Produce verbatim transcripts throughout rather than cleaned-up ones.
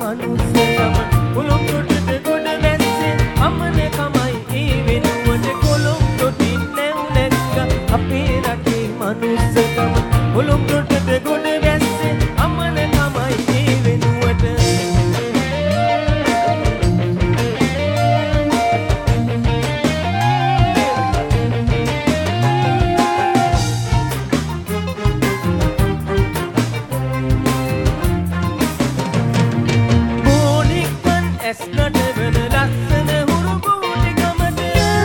මනුස්සකම උළුම් තොටට ගොඩ වැස්සේ අමනකමයි ඒ වෙනුවට කොළොම් තොටින් නැව් නැක්ක අපේ රටේ මනුස්සකම උළුම් තොටට ගොඩ වැස්සේ අමනකමයි ඒ වෙනුවට Not even a lesson, who go to come at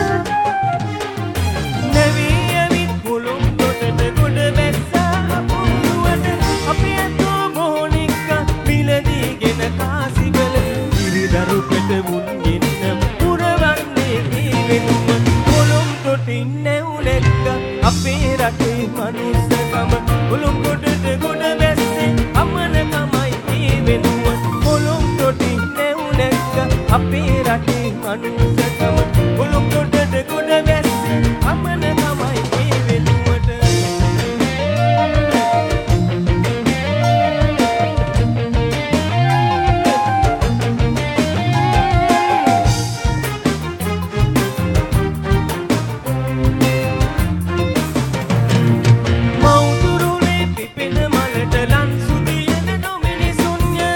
Nevi, Evi, Pulum, the good Vessa, Apiato, Monica, Milady, in a Casibel, Ida Rupet, Wundin, Puravani, even Pulum, Totin, Neuleka, Apirati, Manusakama, Pulum, the good Vessa, Amanaka, even Pulum, Totin. අපේ රටේ මනුස්සකම උළුම් තොටට ගොඩ වැස්සේ අමනකමයි ඒ වෙනුවට මවුතුරුලේ පිපෙන මලට ලන්සු දියන නොමිනිසුන්ය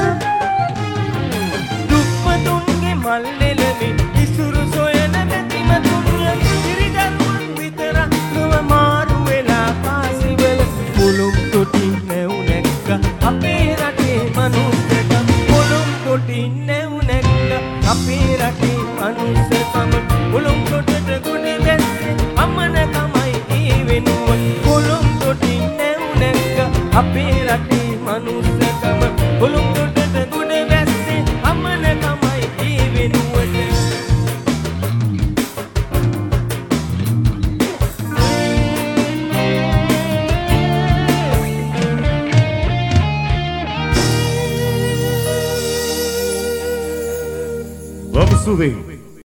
මල්ලෙලමි ඉසුරු සොයන මැතිමතුන්ය ඉරිදරුවන් විතර නොව මාරු වෙලා පාසිවල පොළොම් තොටින් නැව් නැක්ක අපේ රටේ මනුස්සකම පොළොම් තොටින් නැව් නැක්ක අපේ රටේ මනුස්සකම පොළොම් තොටට ගොඩ වැස්සේ අමනකමයි ඒ වෙනුවට පොළොම් තොටින් නැව් නැක්ක අපේ රටේ මනුස්සකම පොළොම් තොටට ගොඩ වැස්සේ අමනකමයි ඒ වෙනුවට Vamos subir.